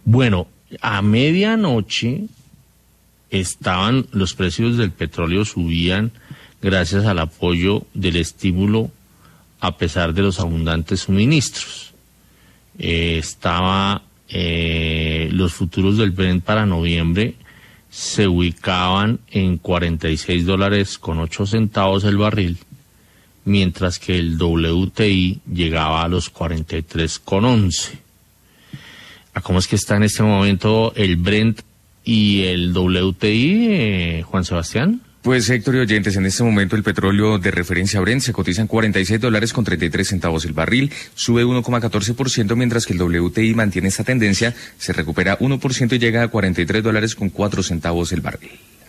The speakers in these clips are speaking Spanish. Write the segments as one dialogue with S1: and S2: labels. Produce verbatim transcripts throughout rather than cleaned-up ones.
S1: Bueno, a medianoche estaban, los precios del petróleo subían gracias al apoyo del estímulo a pesar de los abundantes suministros. Eh, estaba, eh, los futuros del Brent para noviembre se ubicaban en cuarenta y seis dólares con ocho centavos el barril, mientras que el W T I llegaba a los cuarenta y tres con once. ¿Cómo es que está en este momento el Brent y el W T I, eh, Juan Sebastián?
S2: Pues, Héctor y oyentes, en este momento el petróleo de referencia Brent se cotiza en cuarenta y seis dólares con treinta y tres centavos el barril, sube uno coma catorce por ciento, mientras que el W T I mantiene esta tendencia, se recupera uno por ciento y llega a cuarenta y tres dólares con cuatro centavos el barril.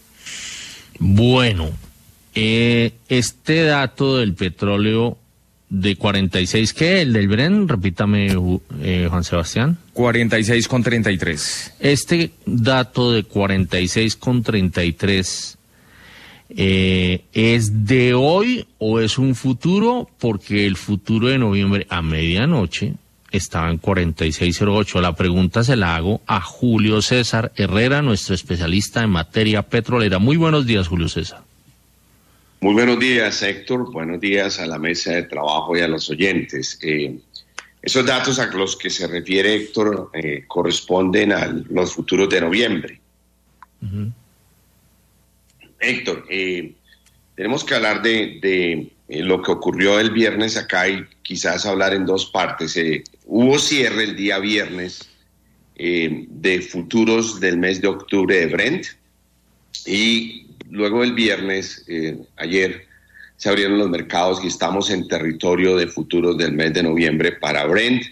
S1: Bueno, eh, este dato del petróleo de cuarenta y seis, ¿qué? ¿El del Brent? Repítame, eh, Juan Sebastián.
S2: cuarenta y seis con treinta y tres.
S1: Este dato de cuarenta y seis con treinta y tres... Eh, ¿es de hoy o es un futuro? Porque el futuro de noviembre a medianoche estaba en cuarenta y seis cero ocho. La pregunta se la hago a Julio César Herrera, nuestro especialista en materia petrolera. Muy buenos días, Julio César.
S3: Muy buenos días, Héctor. Buenos días a la mesa de trabajo y a los oyentes. Eh, esos datos a los que se refiere Héctor eh, corresponden a los futuros de noviembre. Uh-huh. Héctor, eh, tenemos que hablar de, de eh, lo que ocurrió el viernes acá y quizás hablar en dos partes. Eh, hubo cierre el día viernes eh, de futuros del mes de octubre de Brent y luego el viernes, eh, ayer, se abrieron los mercados y estamos en territorio de futuros del mes de noviembre para Brent.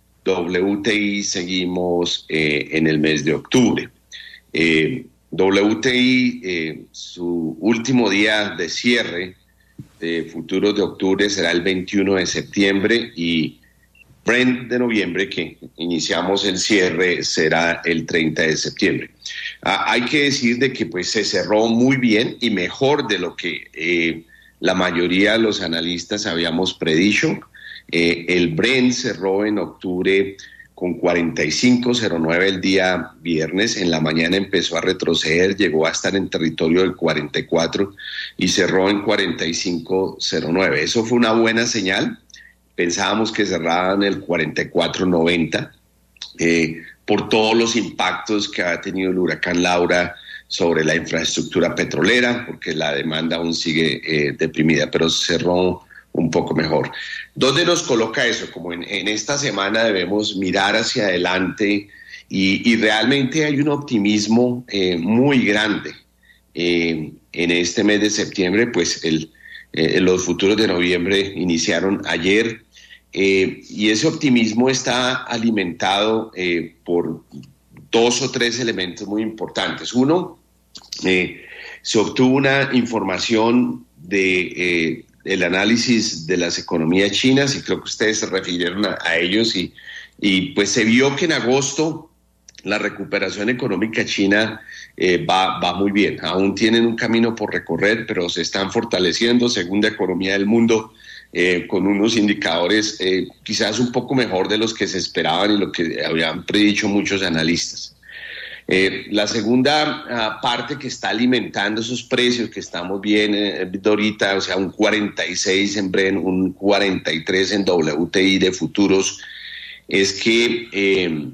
S3: W T I seguimos eh, en el mes de octubre. Eh, W T I, eh, su último día de cierre de futuros de octubre será el veintiuno de septiembre y Brent de noviembre, que iniciamos el cierre, será el treinta de septiembre. Ah, hay que decir de que pues, se cerró muy bien y mejor de lo que eh, la mayoría de los analistas habíamos predicho. Eh, el Brent cerró en octubre con cuarenta y cinco cero nueve el día viernes, en la mañana empezó a retroceder, llegó a estar en territorio del cuarenta y cuatro y cerró en cuarenta y cinco cero nueve. Eso fue una buena señal, pensábamos que cerraban el cuarenta y cuatro noventa eh, por todos los impactos que ha tenido el huracán Laura sobre la infraestructura petrolera, porque la demanda aún sigue eh, deprimida, pero cerró un poco mejor. ¿Dónde nos coloca eso? Como en, en esta semana debemos mirar hacia adelante y, y realmente hay un optimismo eh, muy grande. Eh, en este mes de septiembre, pues el, eh, los futuros de noviembre iniciaron ayer eh, y ese optimismo está alimentado eh, por dos o tres elementos muy importantes. Uno, eh, se obtuvo una información de... Eh, el análisis de las economías chinas y creo que ustedes se refirieron a, a ellos y, y pues se vio que en agosto la recuperación económica china eh, va, va muy bien. Aún tienen un camino por recorrer, pero se están fortaleciendo, segunda economía del mundo, eh, con unos indicadores eh, quizás un poco mejor de los que se esperaban y lo que habían predicho muchos analistas. Eh, la segunda uh, parte que está alimentando esos precios que estamos viendo eh, ahorita, o sea, un cuarenta y seis en Brent, un cuarenta y tres en W T I de futuros, es que eh,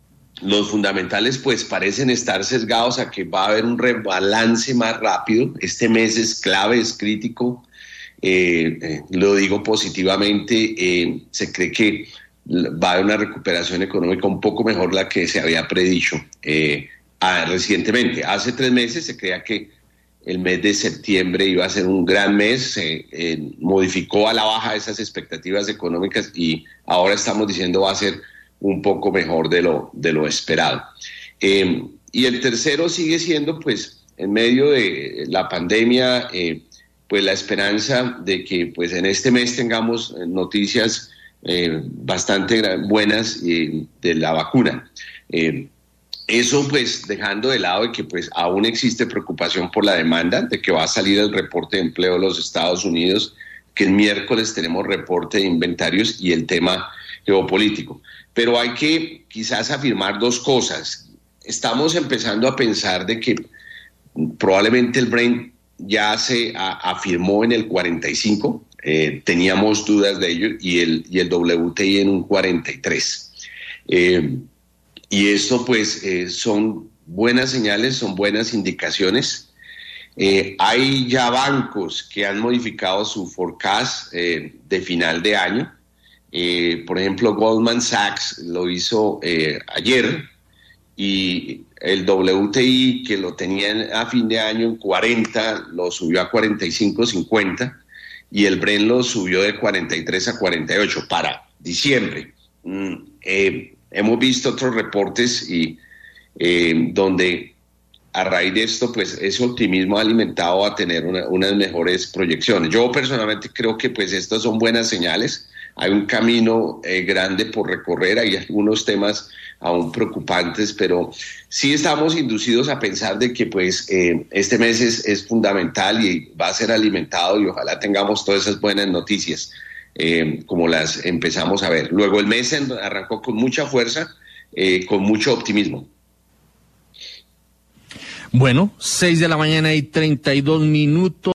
S3: los fundamentales pues parecen estar sesgados a que va a haber un rebalance más rápido. Este mes es clave, es crítico, eh, eh, lo digo positivamente, eh, se cree que va a haber una recuperación económica un poco mejor la que se había predicho eh, a, recientemente. Hace tres meses se creía que el mes de septiembre iba a ser un gran mes, se eh, modificó a la baja esas expectativas económicas y ahora estamos diciendo va a ser un poco mejor de lo, de lo esperado. Eh, y el tercero sigue siendo, pues, en medio de la pandemia, eh, pues la esperanza de que pues en este mes tengamos noticias Eh, bastante buenas eh, de la vacuna. Eh, eso pues dejando de lado de que pues aún existe preocupación por la demanda, de que va a salir el reporte de empleo de los Estados Unidos, que el miércoles tenemos reporte de inventarios y el tema geopolítico. Pero hay que quizás afirmar dos cosas. Estamos empezando a pensar de que probablemente el Brent ya se a, afirmó en el cuarenta y cinco, eh, teníamos dudas de ello, y el, y el W T I en un cuarenta y tres. Eh, y esto pues eh, son buenas señales, son buenas indicaciones. Eh, hay ya bancos que han modificado su forecast eh, de final de año. Eh, por ejemplo, Goldman Sachs lo hizo eh, ayer, y el W T I, que lo tenían a fin de año en cuarenta, lo subió a cuarenta y cinco, cincuenta, y el Brent lo subió de cuarenta y tres a cuarenta y ocho para diciembre. Mm, eh, hemos visto otros reportes y eh, donde a raíz de esto, pues ese optimismo ha alimentado a tener una, unas mejores proyecciones. Yo personalmente creo que pues estas son buenas señales. Hay un camino eh, grande por recorrer, hay algunos temas aún preocupantes, pero sí estamos inducidos a pensar de que pues eh, este mes es, es fundamental y va a ser alimentado, y ojalá tengamos todas esas buenas noticias eh, como las empezamos a ver. Luego el mes arrancó con mucha fuerza, eh, con mucho optimismo.
S1: Bueno, seis de la mañana y treinta y dos minutos.